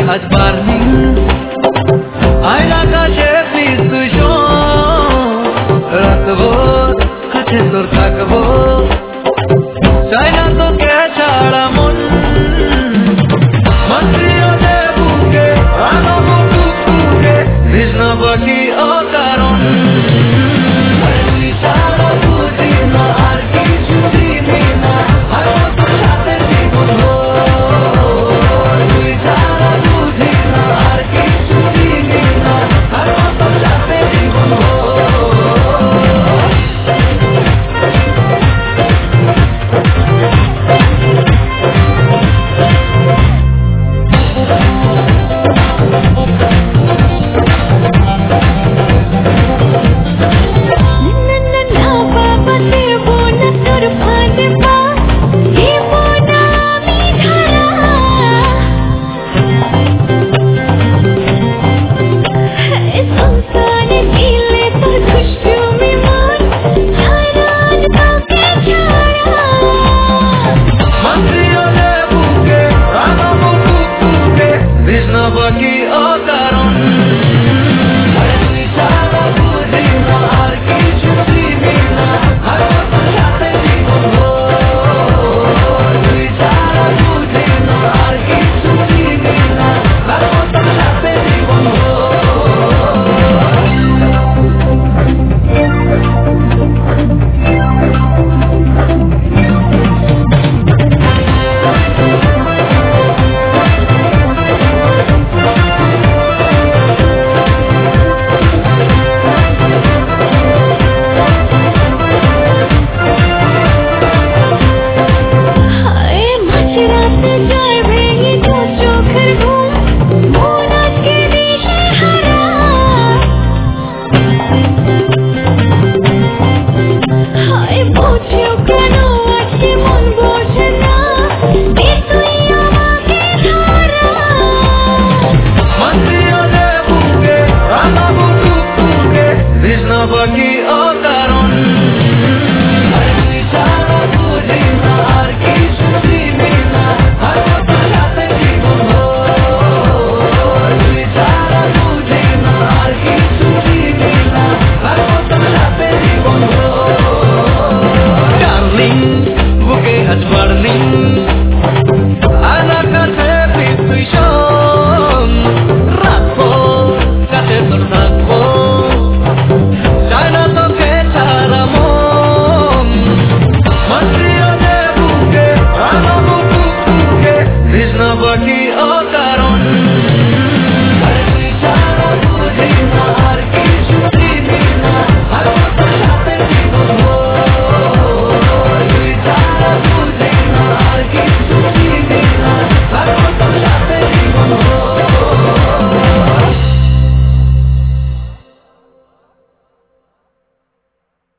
আজ বার্নিং আইন আকাশে প্লিজ তুই শোন রাতভর কাছে তোর থাকবো চাই না তোকে ছাড়া মন মন্ত্রীও যে বুকে আনবো টুকটুকে কৃষ্ণ পাখি অকারণ বাকি অকারণ আর কিছু চিনি না সাথে জীবন তুই ছাড়া বুঝি না আর কিছু চিনি না সাথে জীবন রাতে যাইবে